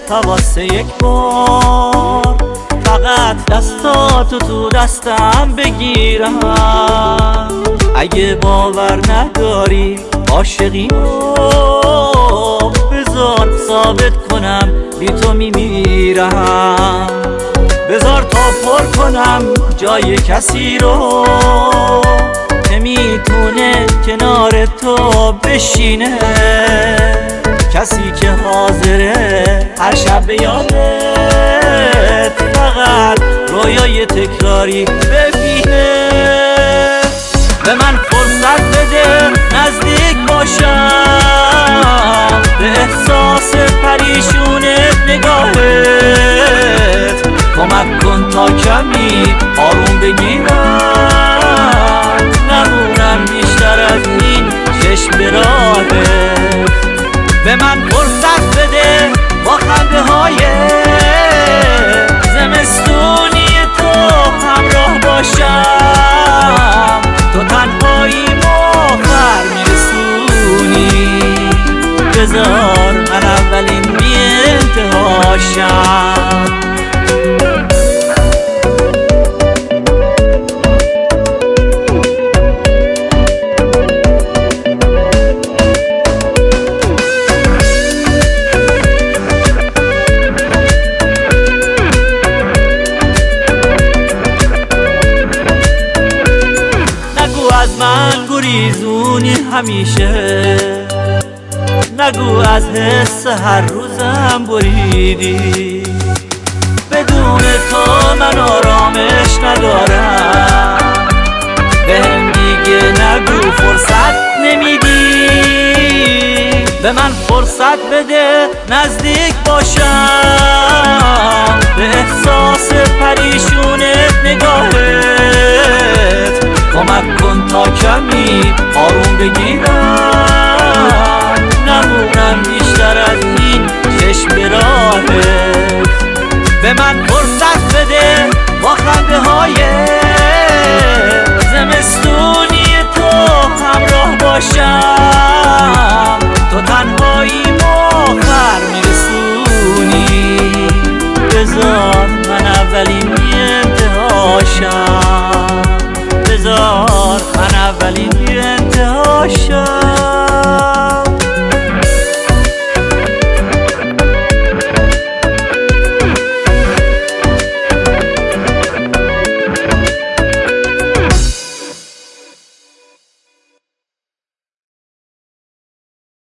تا واسه یک بار فقط دستاتو تو دستم بگیرم. اگه باور نداری عاشقی رو بذار ثابت کنم بی تو میمیرم. بذار تا پر کنم جای کسی رو که میتونه کنار تو بشینه، کسی که حاضره هر شب به یادت فقط رویای تکراری ببینه. به من فرصت بده نزدیک باشم به احساس پریشونت نگاهت، کمک کن تا کمی آروم بگیرم، نمونم بیشتر از این چشم به راهت. به من فرصت بده با خنده های زمستونی تو همراه باشم، تو تنهایی آخر میرسونی، بذار من اولین بی انتهاشم. از من گریزونی همیشه، نگو از حس هر روزم بریدی، بدون تو من آرامش ندارم، بهم دیگه نگو فرصت نمیدی. به من فرصت بده نزدیک باشم به احساس پریشونت نگاهت، کمک کن تا کمی آروم بگیرم، نمونم بیشتر از این چشم به راهت. به من فرصت بده با خنده های زمستونی